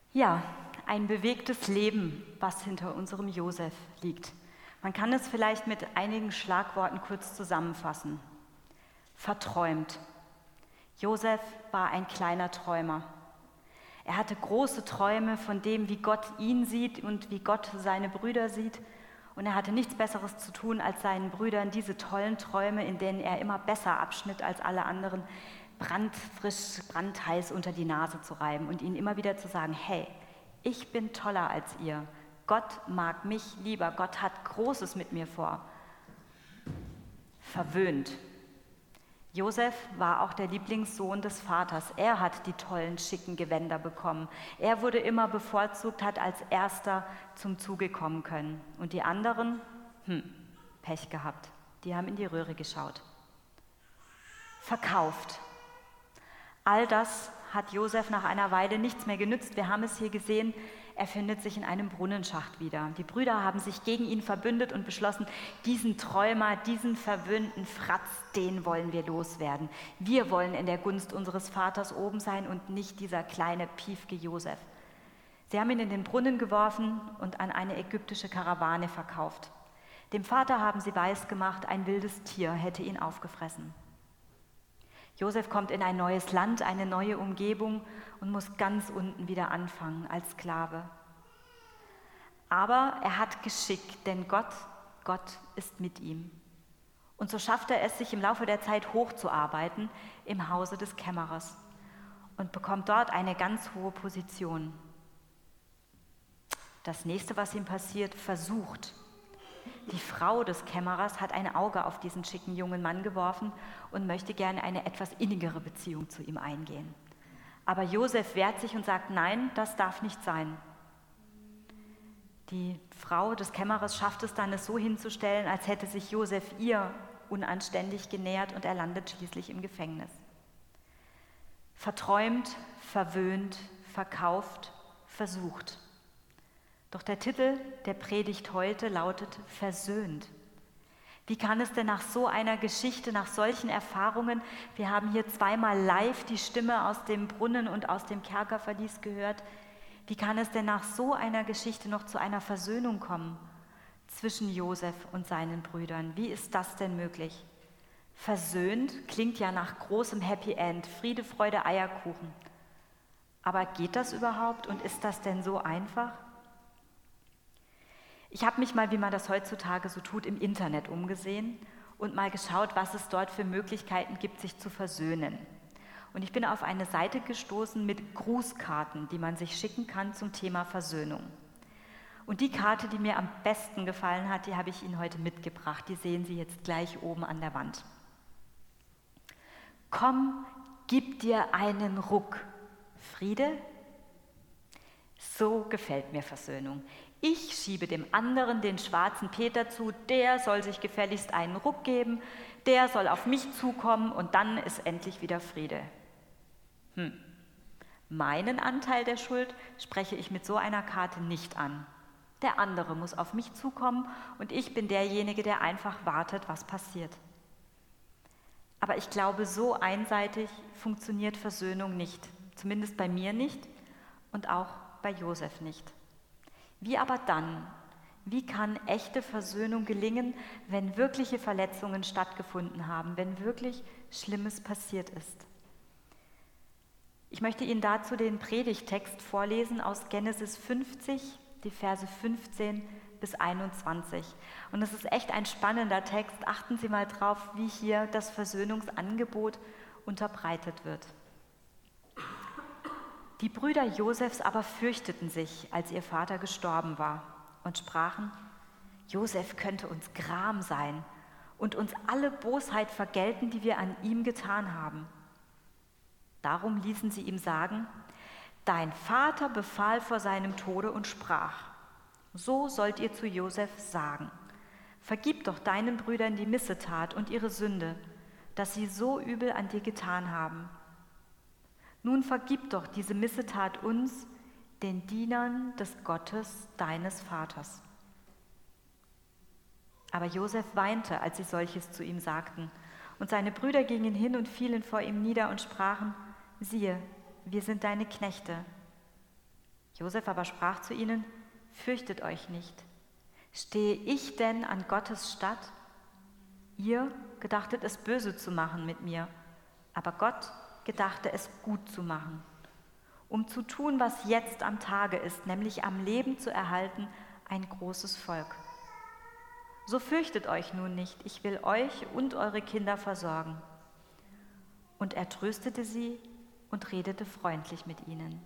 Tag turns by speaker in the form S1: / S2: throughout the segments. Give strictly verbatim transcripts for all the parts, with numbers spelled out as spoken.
S1: Ja, ein bewegtes Leben, was hinter unserem Josef liegt. Man kann es vielleicht mit einigen Schlagworten kurz zusammenfassen. Verträumt. Josef war ein kleiner Träumer. Er hatte große Träume von dem, wie Gott ihn sieht und wie Gott seine Brüder sieht. Und er hatte nichts Besseres zu tun, als seinen Brüdern diese tollen Träume, in denen er immer besser abschnitt als alle anderen, brandfrisch, brandheiß unter die Nase zu reiben und ihnen immer wieder zu sagen, hey, ich bin toller als ihr. Gott mag mich lieber. Gott hat Großes mit mir vor. Verwöhnt. Josef war auch der Lieblingssohn des Vaters. Er hat die tollen, schicken Gewänder bekommen. Er wurde immer bevorzugt, hat als Erster zum Zuge kommen können. Und die anderen, hm, Pech gehabt. Die haben in die Röhre geschaut. Verkauft. All das hat Josef nach einer Weile nichts mehr genützt. Wir haben es hier gesehen, er findet sich in einem Brunnenschacht wieder. Die Brüder haben sich gegen ihn verbündet und beschlossen, diesen Träumer, diesen verwöhnten Fratz, den wollen wir loswerden. Wir wollen in der Gunst unseres Vaters oben sein und nicht dieser kleine, piefke Josef. Sie haben ihn in den Brunnen geworfen und an eine ägyptische Karawane verkauft. Dem Vater haben sie weisgemacht, ein wildes Tier hätte ihn aufgefressen. Josef kommt in ein neues Land, eine neue Umgebung und muss ganz unten wieder anfangen als Sklave. Aber er hat Geschick, denn Gott, Gott ist mit ihm. Und so schafft er es, sich im Laufe der Zeit hochzuarbeiten im Hause des Kämmerers und bekommt dort eine ganz hohe Position. Das nächste, was ihm passiert, versucht. Die Frau des Kämmerers hat ein Auge auf diesen schicken jungen Mann geworfen und möchte gerne eine etwas innigere Beziehung zu ihm eingehen. Aber Josef wehrt sich und sagt, nein, das darf nicht sein. Die Frau des Kämmerers schafft es dann, es so hinzustellen, als hätte sich Josef ihr unanständig genähert und er landet schließlich im Gefängnis. Verträumt, verwöhnt, verkauft, versucht. Doch der Titel der Predigt heute lautet Versöhnt. Wie kann es denn nach so einer Geschichte, nach solchen Erfahrungen, wir haben hier zweimal live die Stimme aus dem Brunnen und aus dem Kerkerverlies gehört, wie kann es denn nach so einer Geschichte noch zu einer Versöhnung kommen zwischen Josef und seinen Brüdern? Wie ist das denn möglich? Versöhnt klingt ja nach großem Happy End, Friede, Freude, Eierkuchen. Aber geht das überhaupt und ist das denn so einfach? Ich habe mich mal, wie man das heutzutage so tut, im Internet umgesehen und mal geschaut, was es dort für Möglichkeiten gibt, sich zu versöhnen. Und ich bin auf eine Seite gestoßen mit Grußkarten, die man sich schicken kann zum Thema Versöhnung. Und die Karte, die mir am besten gefallen hat, die habe ich Ihnen heute mitgebracht. Die sehen Sie jetzt gleich oben an der Wand. Komm, gib dir einen Ruck. Friede? So gefällt mir Versöhnung. Ich schiebe dem anderen den schwarzen Peter zu, der soll sich gefälligst einen Ruck geben, der soll auf mich zukommen und dann ist endlich wieder Friede. Hm. Meinen Anteil der Schuld spreche ich mit so einer Karte nicht an. Der andere muss auf mich zukommen und ich bin derjenige, der einfach wartet, was passiert. Aber ich glaube, so einseitig funktioniert Versöhnung nicht, zumindest bei mir nicht und auch bei Josef nicht. Wie aber dann? Wie kann echte Versöhnung gelingen, wenn wirkliche Verletzungen stattgefunden haben, wenn wirklich Schlimmes passiert ist? Ich möchte Ihnen dazu den Predigttext vorlesen aus Genesis fünfzig, die Verse fünfzehn bis einundzwanzig. Und es ist echt ein spannender Text. Achten Sie mal drauf, wie hier das Versöhnungsangebot unterbreitet wird. Die Brüder Josefs aber fürchteten sich, als ihr Vater gestorben war, und sprachen, Josef könnte uns Gram sein und uns alle Bosheit vergelten, die wir an ihm getan haben. Darum ließen sie ihm sagen, dein Vater befahl vor seinem Tode und sprach, so sollt ihr zu Josef sagen, vergib doch deinen Brüdern die Missetat und ihre Sünde, dass sie so übel an dir getan haben. Nun vergib doch diese Missetat uns, den Dienern des Gottes deines Vaters. Aber Josef weinte, als sie solches zu ihm sagten, und seine Brüder gingen hin und fielen vor ihm nieder und sprachen, siehe, wir sind deine Knechte. Josef aber sprach zu ihnen: Fürchtet euch nicht. Stehe ich denn an Gottes Statt? Ihr gedachtet es böse zu machen mit mir, aber Gott gedachte es gut zu machen, um zu tun, was jetzt am Tage ist, nämlich am Leben zu erhalten, ein großes Volk. So fürchtet euch nun nicht, ich will euch und eure Kinder versorgen. Und er tröstete sie und redete freundlich mit ihnen.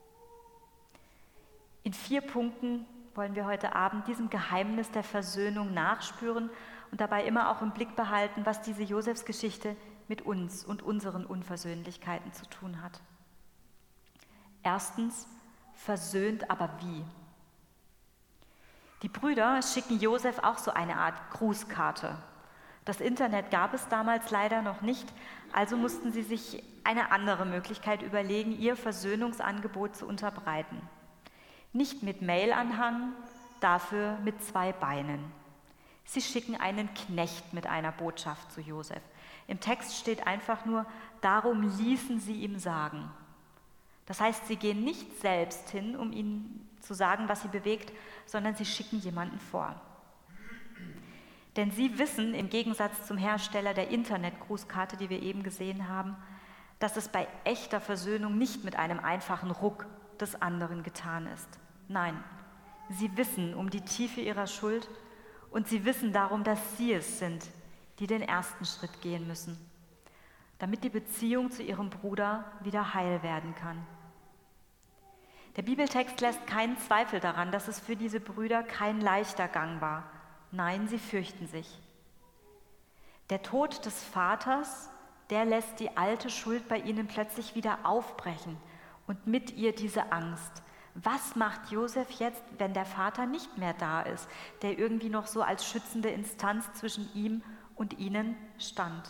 S1: In vier Punkten wollen wir heute Abend diesem Geheimnis der Versöhnung nachspüren und dabei immer auch im Blick behalten, was diese Josefsgeschichte mit uns und unseren Unversöhnlichkeiten zu tun hat. Erstens, versöhnt, aber wie? Die Brüder schicken Josef auch so eine Art Grußkarte. Das Internet gab es damals leider noch nicht, also mussten sie sich eine andere Möglichkeit überlegen, ihr Versöhnungsangebot zu unterbreiten. Nicht mit Mailanhang, dafür mit zwei Beinen. Sie schicken einen Knecht mit einer Botschaft zu Josef. Im Text steht einfach nur: Darum ließen sie ihm sagen. Das heißt, sie gehen nicht selbst hin, um ihm zu sagen, was sie bewegt, sondern sie schicken jemanden vor. Denn sie wissen, im Gegensatz zum Hersteller der Internetgrußkarte, die wir eben gesehen haben, dass es bei echter Versöhnung nicht mit einem einfachen Ruck des anderen getan ist. Nein, sie wissen um die Tiefe ihrer Schuld und sie wissen darum, dass sie es sind, die den ersten Schritt gehen müssen, damit die Beziehung zu ihrem Bruder wieder heil werden kann. Der Bibeltext lässt keinen Zweifel daran, dass es für diese Brüder kein leichter Gang war. Nein, sie fürchten sich. Der Tod des Vaters, der lässt die alte Schuld bei ihnen plötzlich wieder aufbrechen und mit ihr diese Angst. Was macht Josef jetzt, wenn der Vater nicht mehr da ist, der irgendwie noch so als schützende Instanz zwischen ihm und ihnen stand?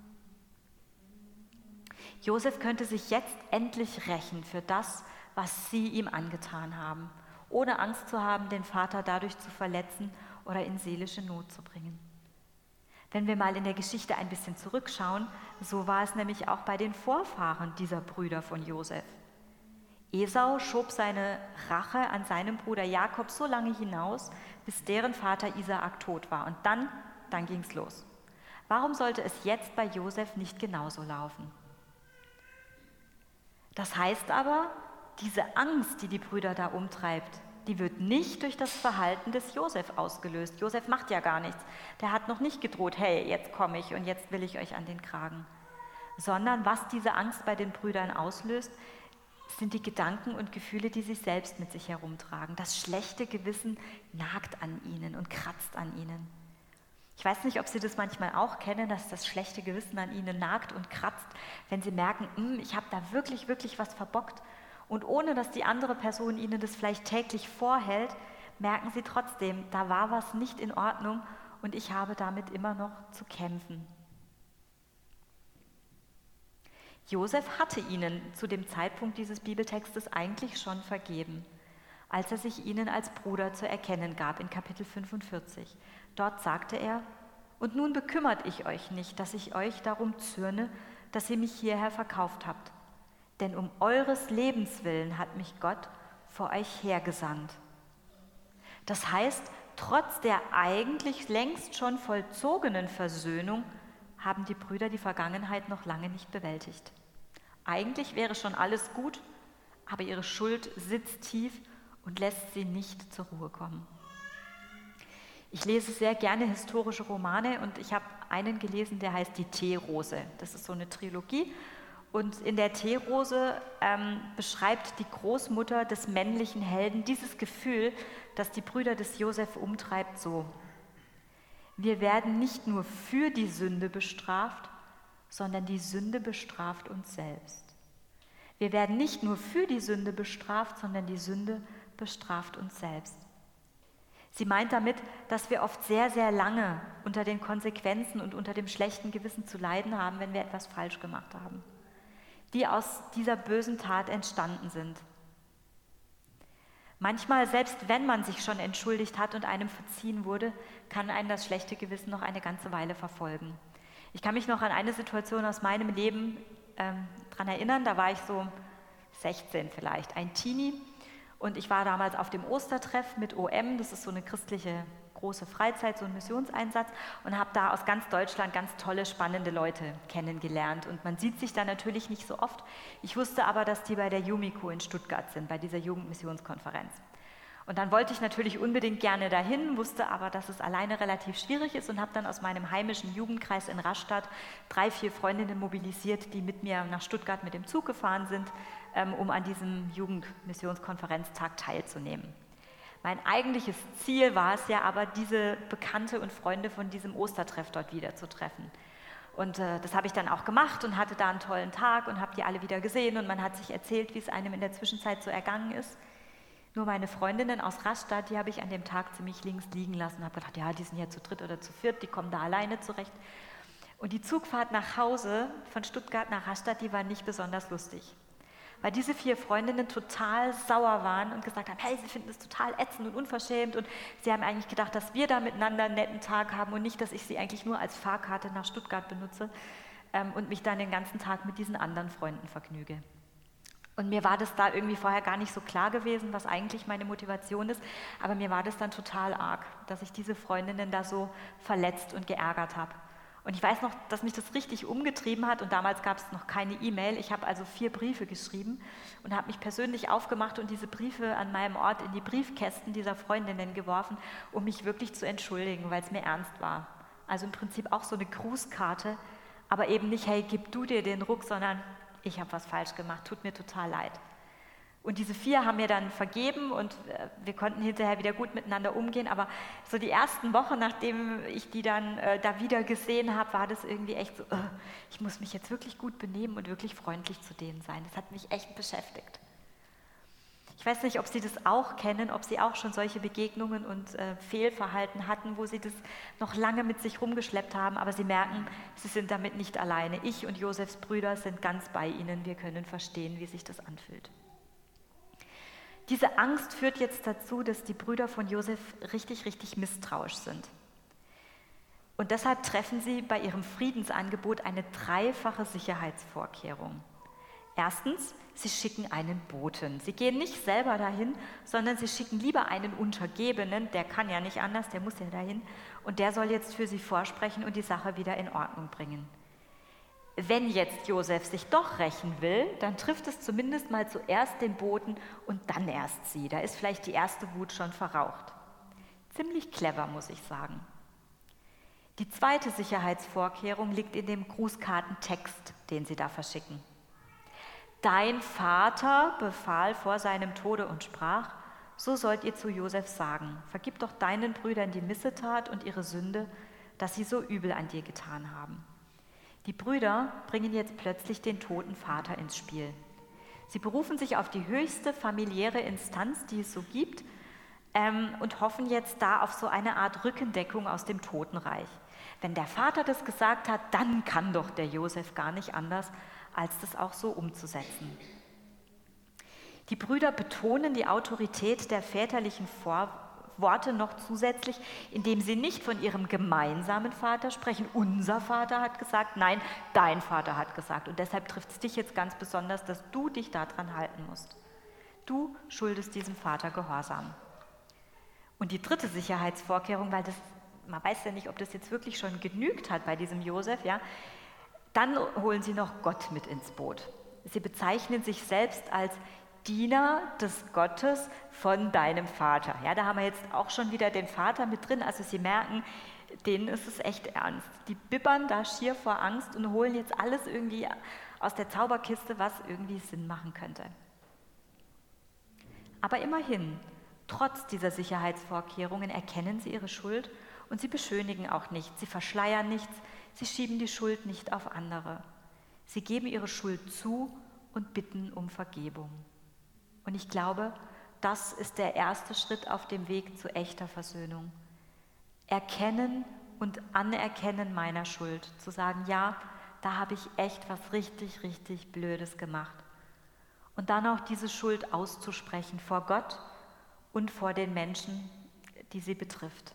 S1: Josef könnte sich jetzt endlich rächen für das, was sie ihm angetan haben, ohne Angst zu haben, den Vater dadurch zu verletzen oder in seelische Not zu bringen. Wenn wir mal in der Geschichte ein bisschen zurückschauen, so war es nämlich auch bei den Vorfahren dieser Brüder von Josef. Esau schob seine Rache an seinem Bruder Jakob so lange hinaus, bis deren Vater Isaak tot war. Und dann, dann ging es los. Warum sollte es jetzt bei Josef nicht genauso laufen? Das heißt aber, diese Angst, die die Brüder da umtreibt, die wird nicht durch das Verhalten des Josef ausgelöst. Josef macht ja gar nichts. Der hat noch nicht gedroht: Hey, jetzt komme ich und jetzt will ich euch an den Kragen. Sondern was diese Angst bei den Brüdern auslöst, sind die Gedanken und Gefühle, die sie selbst mit sich herumtragen. Das schlechte Gewissen nagt an ihnen und kratzt an ihnen. Ich weiß nicht, ob Sie das manchmal auch kennen, dass das schlechte Gewissen an ihnen nagt und kratzt, wenn sie merken, ich habe da wirklich, wirklich was verbockt. Und ohne dass die andere Person ihnen das vielleicht täglich vorhält, merken sie trotzdem, da war was nicht in Ordnung und ich habe damit immer noch zu kämpfen. Josef hatte ihnen zu dem Zeitpunkt dieses Bibeltextes eigentlich schon vergeben, als er sich ihnen als Bruder zu erkennen gab in Kapitel fünfundvierzig. Dort sagte er: Und nun bekümmert ich euch nicht, dass ich euch darum zürne, dass ihr mich hierher verkauft habt. Denn um eures Lebens willen hat mich Gott vor euch hergesandt. Das heißt, trotz der eigentlich längst schon vollzogenen Versöhnung haben die Brüder die Vergangenheit noch lange nicht bewältigt. Eigentlich wäre schon alles gut, aber ihre Schuld sitzt tief und lässt sie nicht zur Ruhe kommen. Ich lese sehr gerne historische Romane und ich habe einen gelesen, der heißt Die Teerose. Das ist so eine Trilogie. Und in der Teerose ähm, beschreibt die Großmutter des männlichen Helden dieses Gefühl, das die Brüder des Josef umtreibt, so: Wir werden nicht nur für die Sünde bestraft, sondern die Sünde bestraft uns selbst. Wir werden nicht nur für die Sünde bestraft, sondern die Sünde bestraft uns selbst. Sie meint damit, dass wir oft sehr, sehr lange unter den Konsequenzen und unter dem schlechten Gewissen zu leiden haben, wenn wir etwas falsch gemacht haben, die aus dieser bösen Tat entstanden sind. Manchmal, selbst wenn man sich schon entschuldigt hat und einem verziehen wurde, kann einen das schlechte Gewissen noch eine ganze Weile verfolgen. Ich kann mich noch an eine Situation aus meinem Leben ähm, daran erinnern, da war ich so sechzehn vielleicht, ein Teenie, Und ich war damals auf dem Ostertreff mit O M, das ist so eine christliche große Freizeit, so ein Missionseinsatz, und habe da aus ganz Deutschland ganz tolle, spannende Leute kennengelernt. Und man sieht sich da natürlich nicht so oft. Ich wusste aber, dass die bei der Jumiko in Stuttgart sind, bei dieser Jugendmissionskonferenz. Und dann wollte ich natürlich unbedingt gerne dahin, wusste aber, dass es alleine relativ schwierig ist und habe dann aus meinem heimischen Jugendkreis in Rastatt drei, vier Freundinnen mobilisiert, die mit mir nach Stuttgart mit dem Zug gefahren sind, ähm, um an diesem Jugendmissionskonferenztag teilzunehmen. Mein eigentliches Ziel war es ja aber, diese Bekannte und Freunde von diesem Ostertreff dort wieder zu treffen. Und äh, das habe ich dann auch gemacht und hatte da einen tollen Tag und habe die alle wieder gesehen und man hat sich erzählt, wie es einem in der Zwischenzeit so ergangen ist. Nur meine Freundinnen aus Rastatt, die habe ich an dem Tag ziemlich links liegen lassen und habe gedacht, ja, die sind ja zu dritt oder zu viert, die kommen da alleine zurecht. Und die Zugfahrt nach Hause von Stuttgart nach Rastatt, die war nicht besonders lustig. Weil diese vier Freundinnen total sauer waren und gesagt haben, hey, sie finden es total ätzend und unverschämt und sie haben eigentlich gedacht, dass wir da miteinander einen netten Tag haben und nicht, dass ich sie eigentlich nur als Fahrkarte nach Stuttgart benutze ähm, und mich dann den ganzen Tag mit diesen anderen Freunden vergnüge. Und mir war das da irgendwie vorher gar nicht so klar gewesen, was eigentlich meine Motivation ist, aber mir war das dann total arg, dass ich diese Freundinnen da so verletzt und geärgert habe. Und ich weiß noch, dass mich das richtig umgetrieben hat und damals gab es noch keine E-Mail. Ich habe also vier Briefe geschrieben und habe mich persönlich aufgemacht und diese Briefe an meinem Ort in die Briefkästen dieser Freundinnen geworfen, um mich wirklich zu entschuldigen, weil es mir ernst war. Also im Prinzip auch so eine Grußkarte, aber eben nicht, hey, gib du dir den Ruck, sondern ich habe was falsch gemacht, tut mir total leid. Und diese vier haben mir dann vergeben und wir konnten hinterher wieder gut miteinander umgehen, aber so die ersten Wochen, nachdem ich die dann äh, da wieder gesehen habe, war das irgendwie echt so, uh, ich muss mich jetzt wirklich gut benehmen und wirklich freundlich zu denen sein. Das hat mich echt beschäftigt. Ich weiß nicht, ob Sie das auch kennen, ob Sie auch schon solche Begegnungen und äh, Fehlverhalten hatten, wo Sie das noch lange mit sich rumgeschleppt haben, aber Sie merken, Sie sind damit nicht alleine. Ich und Josefs Brüder sind ganz bei Ihnen, wir können verstehen, wie sich das anfühlt. Diese Angst führt jetzt dazu, dass die Brüder von Josef richtig, richtig misstrauisch sind. Und deshalb treffen sie bei ihrem Friedensangebot eine dreifache Sicherheitsvorkehrung. Erstens, sie schicken einen Boten. Sie gehen nicht selber dahin, sondern sie schicken lieber einen Untergebenen, der kann ja nicht anders, der muss ja dahin, und der soll jetzt für sie vorsprechen und die Sache wieder in Ordnung bringen. Wenn jetzt Josef sich doch rächen will, dann trifft es zumindest mal zuerst den Boten und dann erst sie. Da ist vielleicht die erste Wut schon verraucht. Ziemlich clever, muss ich sagen. Die zweite Sicherheitsvorkehrung liegt in dem Grußkartentext, den sie da verschicken. Dein Vater befahl vor seinem Tode und sprach, so sollt ihr zu Josef sagen, vergib doch deinen Brüdern die Missetat und ihre Sünde, dass sie so übel an dir getan haben. Die Brüder bringen jetzt plötzlich den toten Vater ins Spiel. Sie berufen sich auf die höchste familiäre Instanz, die es so gibt, ähm, und hoffen jetzt da auf so eine Art Rückendeckung aus dem Totenreich. Wenn der Vater das gesagt hat, dann kann doch der Josef gar nicht anders, als das auch so umzusetzen. Die Brüder betonen die Autorität der väterlichen Vorworte noch zusätzlich, indem sie nicht von ihrem gemeinsamen Vater sprechen. Unser Vater hat gesagt, nein, dein Vater hat gesagt. Und deshalb trifft es dich jetzt ganz besonders, dass du dich daran halten musst. Du schuldest diesem Vater Gehorsam. Und die dritte Sicherheitsvorkehrung, weil das, man weiß ja nicht, ob das jetzt wirklich schon genügt hat bei diesem Josef, ja, dann holen sie noch Gott mit ins Boot. Sie bezeichnen sich selbst als Diener des Gottes von deinem Vater. Ja, da haben wir jetzt auch schon wieder den Vater mit drin, also Sie merken, denen ist es echt ernst. Die bibbern da schier vor Angst und holen jetzt alles irgendwie aus der Zauberkiste, was irgendwie Sinn machen könnte. Aber immerhin, trotz dieser Sicherheitsvorkehrungen erkennen sie ihre Schuld und sie beschönigen auch nichts, sie verschleiern nichts, sie schieben die Schuld nicht auf andere. Sie geben ihre Schuld zu und bitten um Vergebung. Und ich glaube, das ist der erste Schritt auf dem Weg zu echter Versöhnung. Erkennen und Anerkennen meiner Schuld. Zu sagen, ja, da habe ich echt was richtig, richtig Blödes gemacht. Und dann auch diese Schuld auszusprechen vor Gott und vor den Menschen, die sie betrifft.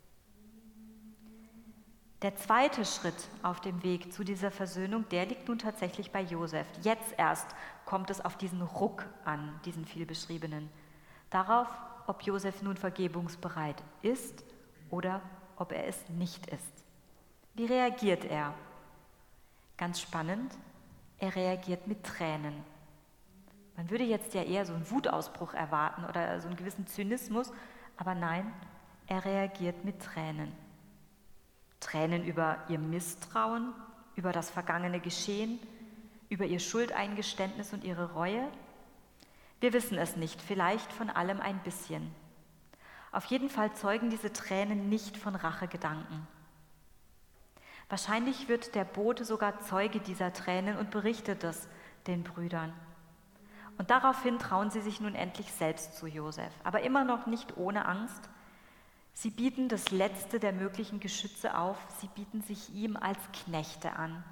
S1: Der zweite Schritt auf dem Weg zu dieser Versöhnung, der liegt nun tatsächlich bei Josef. Jetzt erst kommt es auf diesen Ruck an, diesen vielbeschriebenen. darauf, ob Josef nun vergebungsbereit ist oder ob er es nicht ist. Wie reagiert er? Ganz spannend, er reagiert mit Tränen. Man würde jetzt ja eher so einen Wutausbruch erwarten oder so einen gewissen Zynismus, aber nein, er reagiert mit Tränen. Tränen über ihr Misstrauen, über das vergangene Geschehen, über ihr Schuldeingeständnis und ihre Reue. Wir wissen es nicht, vielleicht von allem ein bisschen. Auf jeden Fall zeugen diese Tränen nicht von Rachegedanken. Wahrscheinlich wird der Bote sogar Zeuge dieser Tränen und berichtet es den Brüdern. Und daraufhin trauen sie sich nun endlich selbst zu Josef, aber immer noch nicht ohne Angst. Sie bieten das letzte der möglichen Geschütze auf, sie bieten sich ihm als Knechte an.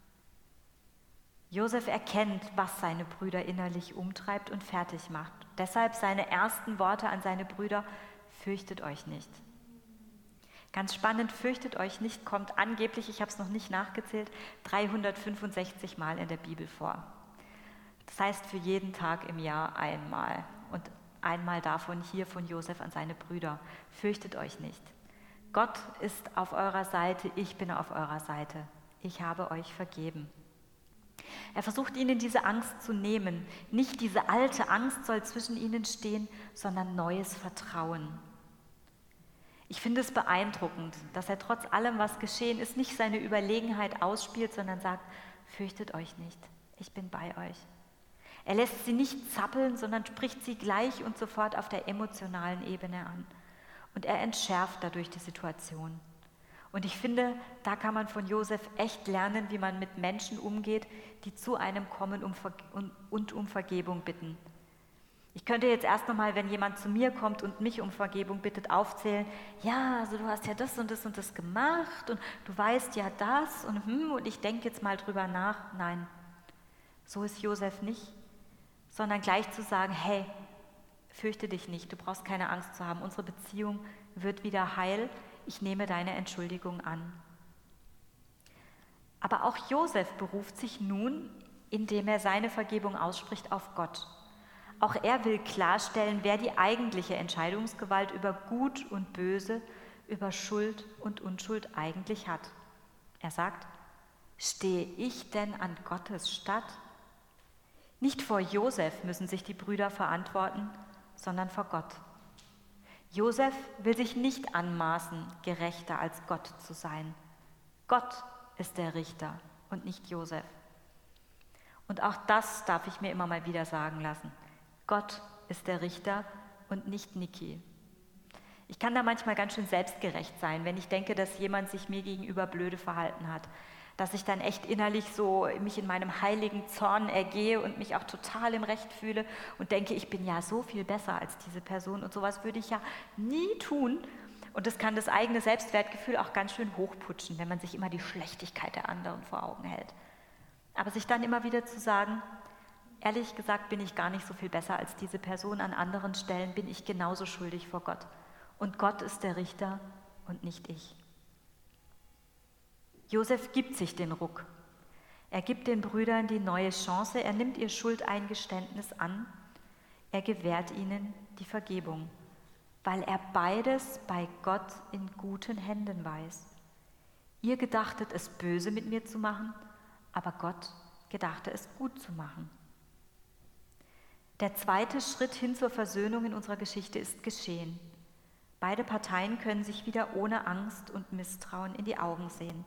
S1: Josef erkennt, was seine Brüder innerlich umtreibt und fertig macht. Deshalb seine ersten Worte an seine Brüder: Fürchtet euch nicht. Ganz spannend, fürchtet euch nicht, kommt angeblich, ich habe es noch nicht nachgezählt, dreihundertfünfundsechzig Mal in der Bibel vor. Das heißt für jeden Tag im Jahr einmal. Und einmal davon hier von Josef an seine Brüder. Fürchtet euch nicht. Gott ist auf eurer Seite, ich bin auf eurer Seite. Ich habe euch vergeben. Er versucht ihnen diese Angst zu nehmen. Nicht diese alte Angst soll zwischen ihnen stehen, sondern neues Vertrauen. Ich finde es beeindruckend, dass er trotz allem, was geschehen ist, nicht seine Überlegenheit ausspielt, sondern sagt: Fürchtet euch nicht, ich bin bei euch. Er lässt sie nicht zappeln, sondern spricht sie gleich und sofort auf der emotionalen Ebene an. Und er entschärft dadurch die Situation. Und ich finde, da kann man von Josef echt lernen, wie man mit Menschen umgeht, die zu einem kommen und um Vergebung bitten. Ich könnte jetzt erst nochmal, wenn jemand zu mir kommt und mich um Vergebung bittet, aufzählen: Ja, also du hast ja das und das und das gemacht und du weißt ja das und hm, und ich denke jetzt mal drüber nach. Nein, so ist Josef nicht, sondern gleich zu sagen: Hey, fürchte dich nicht, du brauchst keine Angst zu haben, unsere Beziehung wird wieder heil, ich nehme deine Entschuldigung an. Aber auch Josef beruft sich nun, indem er seine Vergebung ausspricht, auf Gott. Auch er will klarstellen, wer die eigentliche Entscheidungsgewalt über Gut und Böse, über Schuld und Unschuld eigentlich hat. Er sagt: Stehe ich denn an Gottes Statt? Nicht vor Josef müssen sich die Brüder verantworten, sondern vor Gott. Josef will sich nicht anmaßen, gerechter als Gott zu sein. Gott ist der Richter und nicht Josef. Und auch das darf ich mir immer mal wieder sagen lassen. Gott ist der Richter und nicht Niki. Ich kann da manchmal ganz schön selbstgerecht sein, wenn ich denke, dass jemand sich mir gegenüber blöde verhalten hat. Dass ich dann echt innerlich so mich in meinem heiligen Zorn ergehe und mich auch total im Recht fühle und denke, ich bin ja so viel besser als diese Person und sowas würde ich ja nie tun. Und das kann das eigene Selbstwertgefühl auch ganz schön hochputschen, wenn man sich immer die Schlechtigkeit der anderen vor Augen hält. Aber sich dann immer wieder zu sagen: Ehrlich gesagt bin ich gar nicht so viel besser als diese Person, an anderen Stellen bin ich genauso schuldig vor Gott. Und Gott ist der Richter und nicht ich. Josef gibt sich den Ruck. Er gibt den Brüdern die neue Chance, er nimmt ihr Schuldeingeständnis an, er gewährt ihnen die Vergebung, weil er beides bei Gott in guten Händen weiß. Ihr gedachtet es böse mit mir zu machen, aber Gott gedachte es gut zu machen. Der zweite Schritt hin zur Versöhnung in unserer Geschichte ist geschehen. Beide Parteien können sich wieder ohne Angst und Misstrauen in die Augen sehen.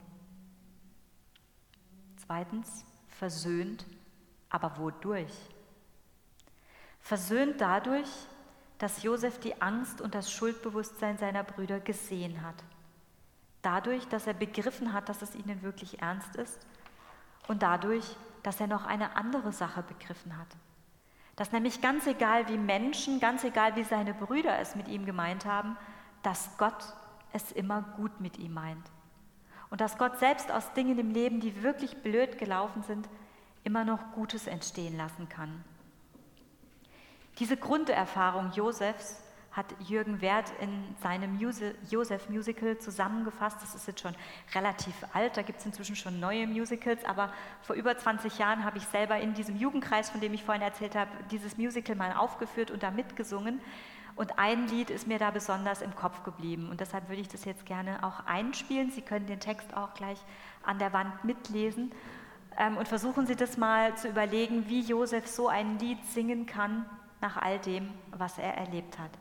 S1: Zweitens, versöhnt, aber wodurch? Versöhnt dadurch, dass Josef die Angst und das Schuldbewusstsein seiner Brüder gesehen hat. Dadurch, dass er begriffen hat, dass es ihnen wirklich ernst ist und dadurch, dass er noch eine andere Sache begriffen hat. Dass nämlich ganz egal wie Menschen, ganz egal wie seine Brüder es mit ihm gemeint haben, dass Gott es immer gut mit ihm meint. Und dass Gott selbst aus Dingen im Leben, die wirklich blöd gelaufen sind, immer noch Gutes entstehen lassen kann. Diese Grunderfahrung Josefs hat Jürgen Werth in seinem Josef-Musical zusammengefasst. Das ist jetzt schon relativ alt, da gibt es inzwischen schon neue Musicals, aber vor über zwanzig Jahren habe ich selber in diesem Jugendkreis, von dem ich vorhin erzählt habe, dieses Musical mal aufgeführt und da mitgesungen. Und ein Lied ist mir da besonders im Kopf geblieben und deshalb würde ich das jetzt gerne auch einspielen. Sie können den Text auch gleich an der Wand mitlesen ähm, und versuchen Sie das mal zu überlegen, wie Josef so ein Lied singen kann nach all dem, was er erlebt hat.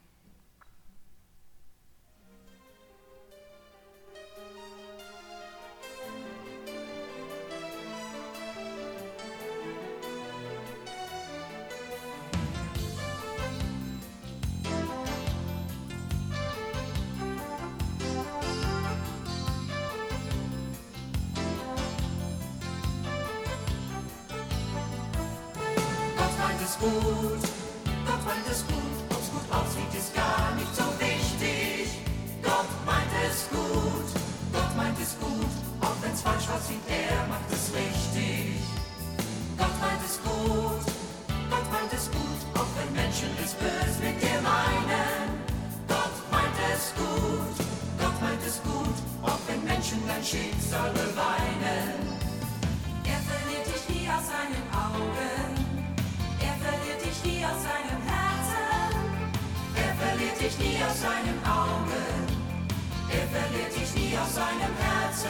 S2: Gut, Gott meint es gut, ob's gut aussieht, ist gar nicht so wichtig. Gott meint es gut, Gott meint es gut, auch wenn's falsch aussieht, er macht es richtig. Gott meint es gut, Gott meint es gut, auch wenn Menschen es böse mit dir meinen. Gott meint es gut, Gott meint es gut, auch wenn Menschen dein Schicksal beweinen. Er verliert dich nie aus seinen Augen. Nie aus seinem Herzen, er verliert dich nie aus seinen Augen, er verliert dich nie aus seinem Herzen.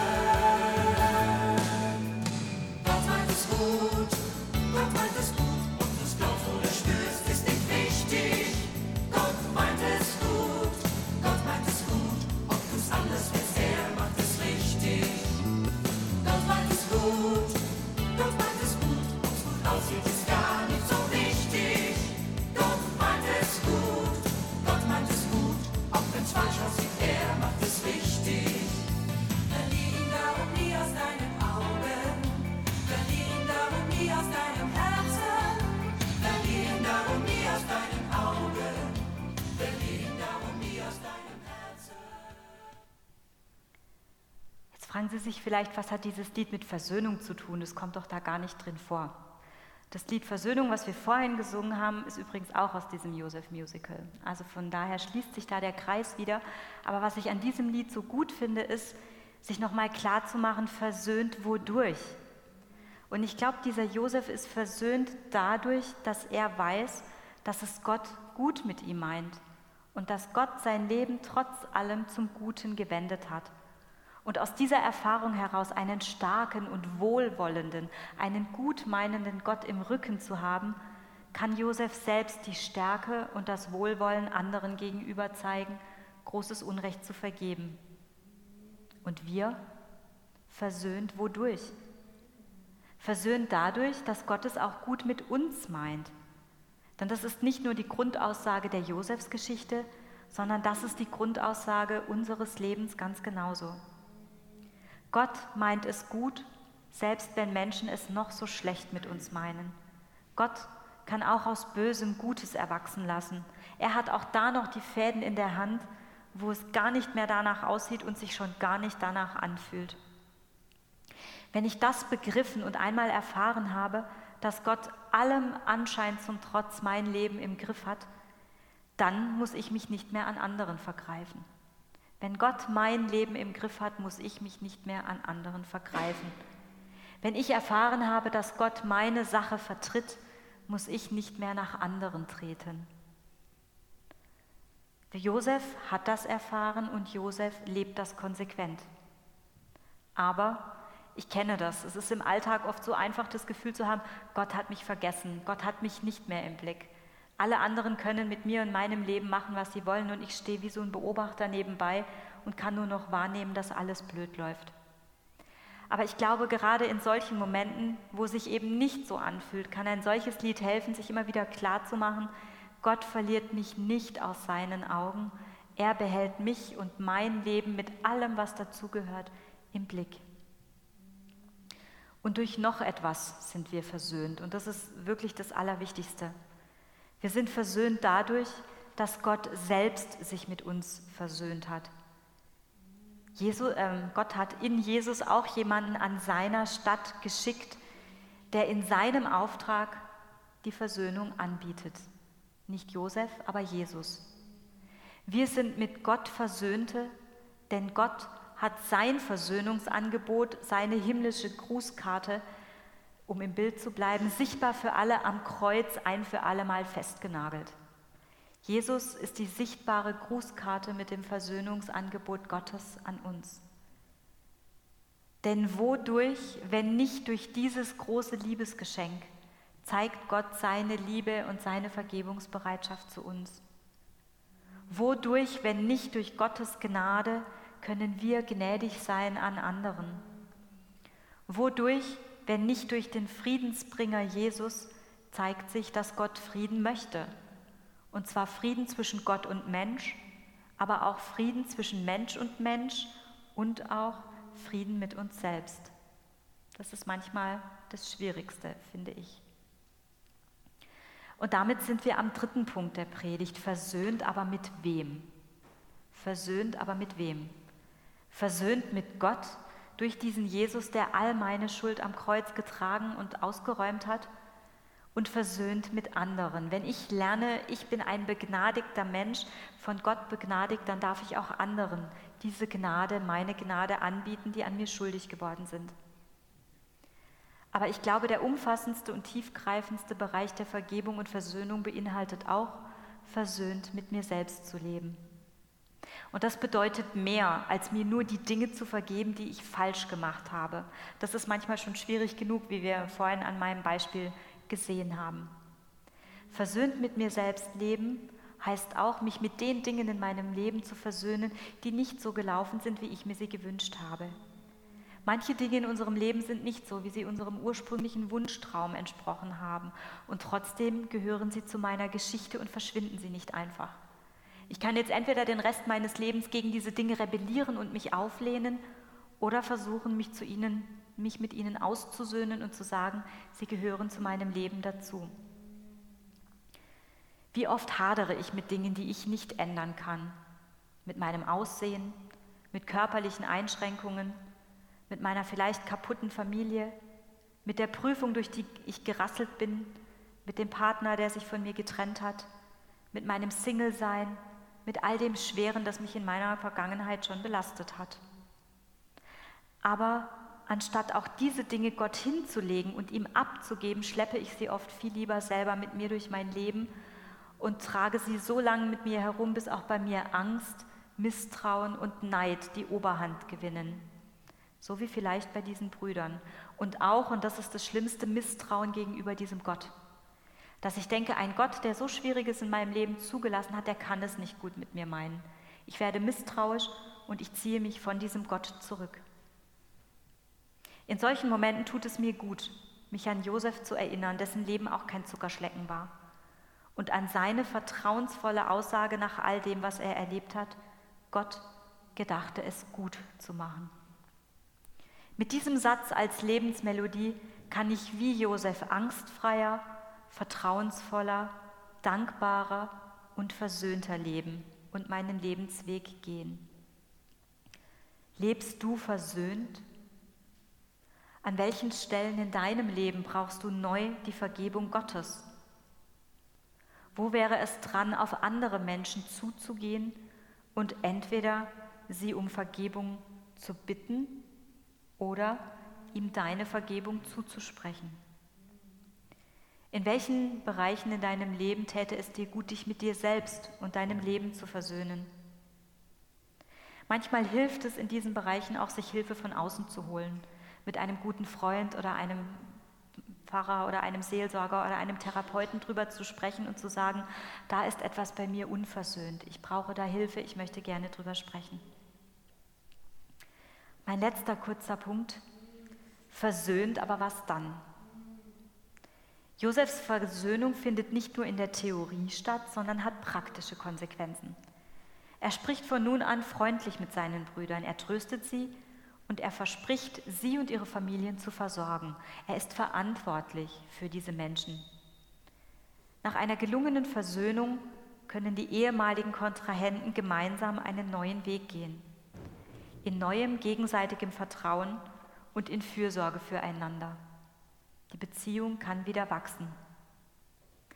S2: Gott meint es gut, Gott meint es gut, ob du es glaubst oder spürst, ist nicht wichtig. Gott meint es gut, Gott meint es gut, ob du es anders willst, er macht es richtig. Gott meint es gut, Gott meint es gut, ob es gut aussieht, ist gar nicht so wichtig. Falsch aussieht, er macht es richtig. Verlier ihn darum nie aus deinen Augen, verlier ihn darum nie aus deinem Herzen, verlier ihn darum nie aus deinen Augen, verlier ihn darum nie aus deinem Herzen.
S1: Jetzt fragen Sie sich vielleicht, was hat dieses Lied mit Versöhnung zu tun? Das kommt doch da gar nicht drin vor. Das Lied Versöhnung, was wir vorhin gesungen haben, ist übrigens auch aus diesem Josef-Musical. Also von daher schließt sich da der Kreis wieder. Aber was ich an diesem Lied so gut finde, ist, sich nochmal klarzumachen, versöhnt wodurch. Und ich glaube, dieser Josef ist versöhnt dadurch, dass er weiß, dass es Gott gut mit ihm meint und dass Gott sein Leben trotz allem zum Guten gewendet hat. Und aus dieser Erfahrung heraus einen starken und wohlwollenden, einen gutmeinenden Gott im Rücken zu haben, kann Josef selbst die Stärke und das Wohlwollen anderen gegenüber zeigen, großes Unrecht zu vergeben. Und wir? Versöhnt wodurch? Versöhnt dadurch, dass Gott es auch gut mit uns meint. Denn das ist nicht nur die Grundaussage der Josefsgeschichte, sondern das ist die Grundaussage unseres Lebens ganz genauso. Gott meint es gut, selbst wenn Menschen es noch so schlecht mit uns meinen. Gott kann auch aus Bösem Gutes erwachsen lassen. Er hat auch da noch die Fäden in der Hand, wo es gar nicht mehr danach aussieht und sich schon gar nicht danach anfühlt. Wenn ich das begriffen und einmal erfahren habe, dass Gott allem Anschein zum Trotz mein Leben im Griff hat, dann muss ich mich nicht mehr an anderen vergreifen. Wenn Gott mein Leben im Griff hat, muss ich mich nicht mehr an anderen vergreifen. Wenn ich erfahren habe, dass Gott meine Sache vertritt, muss ich nicht mehr nach anderen treten. Der Josef hat das erfahren und Josef lebt das konsequent. Aber ich kenne das. Es ist im Alltag oft so einfach, das Gefühl zu haben, Gott hat mich vergessen, Gott hat mich nicht mehr im Blick. Alle anderen können mit mir und meinem Leben machen, was sie wollen und ich stehe wie so ein Beobachter nebenbei und kann nur noch wahrnehmen, dass alles blöd läuft. Aber ich glaube, gerade in solchen Momenten, wo sich eben nicht so anfühlt, kann ein solches Lied helfen, sich immer wieder klarzumachen, Gott verliert mich nicht aus seinen Augen, er behält mich und mein Leben mit allem, was dazugehört, im Blick. Und durch noch etwas sind wir versöhnt und das ist wirklich das Allerwichtigste. Wir sind versöhnt dadurch, dass Gott selbst sich mit uns versöhnt hat. Jesu, äh, Gott hat in Jesus auch jemanden an seiner Stadt geschickt, der in seinem Auftrag die Versöhnung anbietet. Nicht Josef, aber Jesus. Wir sind mit Gott Versöhnte, denn Gott hat sein Versöhnungsangebot, seine himmlische Grußkarte, um im Bild zu bleiben, sichtbar für alle am Kreuz ein für alle Mal festgenagelt. Jesus ist die sichtbare Grußkarte mit dem Versöhnungsangebot Gottes an uns. Denn wodurch, wenn nicht durch dieses große Liebesgeschenk, zeigt Gott seine Liebe und seine Vergebungsbereitschaft zu uns? Wodurch, wenn nicht durch Gottes Gnade, können wir gnädig sein an anderen? Wodurch, wenn nicht durch den Friedensbringer Jesus, zeigt sich, dass Gott Frieden möchte? Und zwar Frieden zwischen Gott und Mensch, aber auch Frieden zwischen Mensch und Mensch und auch Frieden mit uns selbst. Das ist manchmal das Schwierigste, finde ich. Und damit sind wir am dritten Punkt der Predigt. Versöhnt, aber mit wem? Versöhnt, aber mit wem? Versöhnt mit Gott durch diesen Jesus, der all meine Schuld am Kreuz getragen und ausgeräumt hat, und versöhnt mit anderen. Wenn ich lerne, ich bin ein begnadigter Mensch, von Gott begnadigt, dann darf ich auch anderen diese Gnade, meine Gnade anbieten, die an mir schuldig geworden sind. Aber ich glaube, der umfassendste und tiefgreifendste Bereich der Vergebung und Versöhnung beinhaltet auch, versöhnt mit mir selbst zu leben. Und das bedeutet mehr, als mir nur die Dinge zu vergeben, die ich falsch gemacht habe. Das ist manchmal schon schwierig genug, wie wir vorhin an meinem Beispiel gesehen haben. Versöhnt mit mir selbst leben heißt auch, mich mit den Dingen in meinem Leben zu versöhnen, die nicht so gelaufen sind, wie ich mir sie gewünscht habe. Manche Dinge in unserem Leben sind nicht so, wie sie unserem ursprünglichen Wunschtraum entsprochen haben. Und trotzdem gehören sie zu meiner Geschichte und verschwinden sie nicht einfach. Ich kann jetzt entweder den Rest meines Lebens gegen diese Dinge rebellieren und mich auflehnen oder versuchen, mich, zu ihnen, mich mit ihnen auszusöhnen und zu sagen, sie gehören zu meinem Leben dazu. Wie oft hadere ich mit Dingen, die ich nicht ändern kann? Mit meinem Aussehen, mit körperlichen Einschränkungen, mit meiner vielleicht kaputten Familie, mit der Prüfung, durch die ich gerasselt bin, mit dem Partner, der sich von mir getrennt hat, mit meinem Single-Sein, mit all dem Schweren, das mich in meiner Vergangenheit schon belastet hat. Aber anstatt auch diese Dinge Gott hinzulegen und ihm abzugeben, schleppe ich sie oft viel lieber selber mit mir durch mein Leben und trage sie so lange mit mir herum, bis auch bei mir Angst, Misstrauen und Neid die Oberhand gewinnen. So wie vielleicht bei diesen Brüdern. Und auch, und das ist das Schlimmste, Misstrauen gegenüber diesem Gott. Dass ich denke, ein Gott, der so Schwieriges in meinem Leben zugelassen hat, der kann es nicht gut mit mir meinen. Ich werde misstrauisch und ich ziehe mich von diesem Gott zurück. In solchen Momenten tut es mir gut, mich an Josef zu erinnern, dessen Leben auch kein Zuckerschlecken war. Und an seine vertrauensvolle Aussage nach all dem, was er erlebt hat, Gott gedachte es gut zu machen. Mit diesem Satz als Lebensmelodie kann ich wie Josef angstfreier, vertrauensvoller, dankbarer und versöhnter leben und meinen Lebensweg gehen. Lebst du versöhnt? An welchen Stellen in deinem Leben brauchst du neu die Vergebung Gottes? Wo wäre es dran, auf andere Menschen zuzugehen und entweder sie um Vergebung zu bitten oder ihm deine Vergebung zuzusprechen? In welchen Bereichen in deinem Leben täte es dir gut, dich mit dir selbst und deinem Leben zu versöhnen? Manchmal hilft es in diesen Bereichen auch, sich Hilfe von außen zu holen, mit einem guten Freund oder einem Pfarrer oder einem Seelsorger oder einem Therapeuten drüber zu sprechen und zu sagen, da ist etwas bei mir unversöhnt, ich brauche da Hilfe, ich möchte gerne drüber sprechen. Mein letzter kurzer Punkt, versöhnt, aber was dann? Josefs Versöhnung findet nicht nur in der Theorie statt, sondern hat praktische Konsequenzen. Er spricht von nun an freundlich mit seinen Brüdern, er tröstet sie und er verspricht, sie und ihre Familien zu versorgen. Er ist verantwortlich für diese Menschen. Nach einer gelungenen Versöhnung können die ehemaligen Kontrahenten gemeinsam einen neuen Weg gehen. In neuem gegenseitigem Vertrauen und in Fürsorge füreinander. Die Beziehung kann wieder wachsen.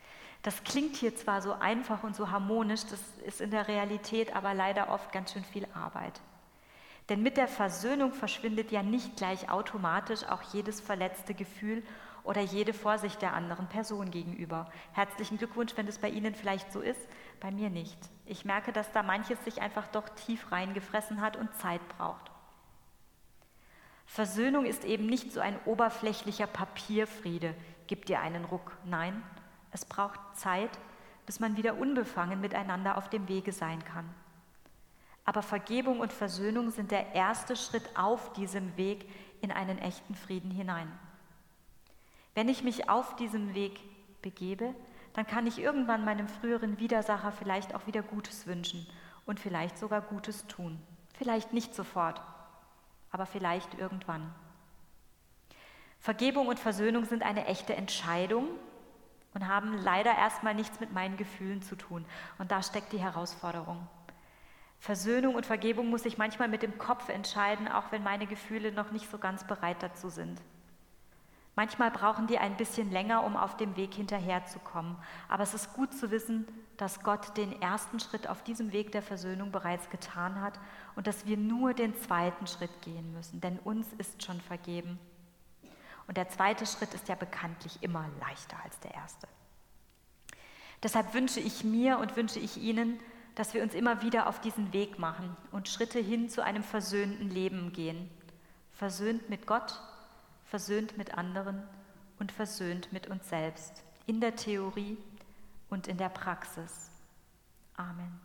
S1: Das klingt hier zwar so einfach und so harmonisch, das ist in der Realität aber leider oft ganz schön viel Arbeit. Denn mit der Versöhnung verschwindet ja nicht gleich automatisch auch jedes verletzte Gefühl oder jede Vorsicht der anderen Person gegenüber. Herzlichen Glückwunsch, wenn es bei Ihnen vielleicht so ist, bei mir nicht. Ich merke, dass da manches sich einfach doch tief reingefressen hat und Zeit braucht. Versöhnung ist eben nicht so ein oberflächlicher Papierfriede, gib dir einen Ruck. Nein, es braucht Zeit, bis man wieder unbefangen miteinander auf dem Wege sein kann. Aber Vergebung und Versöhnung sind der erste Schritt auf diesem Weg in einen echten Frieden hinein. Wenn ich mich auf diesem Weg begebe, dann kann ich irgendwann meinem früheren Widersacher vielleicht auch wieder Gutes wünschen und vielleicht sogar Gutes tun. Vielleicht nicht sofort, aber vielleicht irgendwann. Vergebung und Versöhnung sind eine echte Entscheidung und haben leider erstmal nichts mit meinen Gefühlen zu tun. Und da steckt die Herausforderung. Versöhnung und Vergebung muss ich manchmal mit dem Kopf entscheiden, auch wenn meine Gefühle noch nicht so ganz bereit dazu sind. Manchmal brauchen die ein bisschen länger, um auf dem Weg hinterherzukommen. Aber es ist gut zu wissen, dass Gott den ersten Schritt auf diesem Weg der Versöhnung bereits getan hat und dass wir nur den zweiten Schritt gehen müssen, denn uns ist schon vergeben. Und der zweite Schritt ist ja bekanntlich immer leichter als der erste. Deshalb wünsche ich mir und wünsche ich Ihnen, dass wir uns immer wieder auf diesen Weg machen und Schritte hin zu einem versöhnten Leben gehen. Versöhnt mit Gott, versöhnt mit anderen und versöhnt mit uns selbst, in der Theorie und in der Praxis. Amen.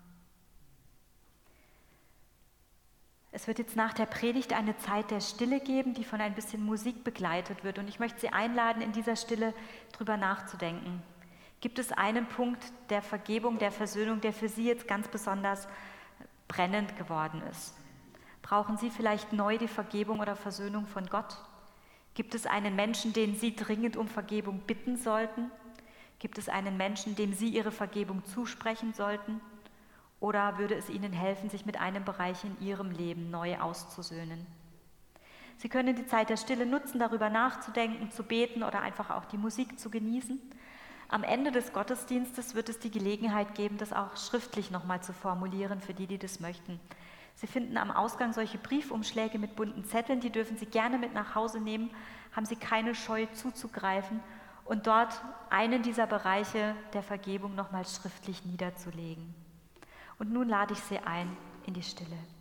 S1: Es wird jetzt nach der Predigt eine Zeit der Stille geben, die von ein bisschen Musik begleitet wird. Und ich möchte Sie einladen, in dieser Stille drüber nachzudenken. Gibt es einen Punkt der Vergebung, der Versöhnung, der für Sie jetzt ganz besonders brennend geworden ist? Brauchen Sie vielleicht neu die Vergebung oder Versöhnung von Gott? Gibt es einen Menschen, den Sie dringend um Vergebung bitten sollten? Gibt es einen Menschen, dem Sie Ihre Vergebung zusprechen sollten? Oder würde es Ihnen helfen, sich mit einem Bereich in Ihrem Leben neu auszusöhnen? Sie können die Zeit der Stille nutzen, darüber nachzudenken, zu beten oder einfach auch die Musik zu genießen. Am Ende des Gottesdienstes wird es die Gelegenheit geben, das auch schriftlich nochmal zu formulieren, für die, die das möchten. Sie finden am Ausgang solche Briefumschläge mit bunten Zetteln, die dürfen Sie gerne mit nach Hause nehmen, haben Sie keine Scheu zuzugreifen und dort einen dieser Bereiche der Vergebung nochmal schriftlich niederzulegen. Und nun lade ich Sie ein in die Stille.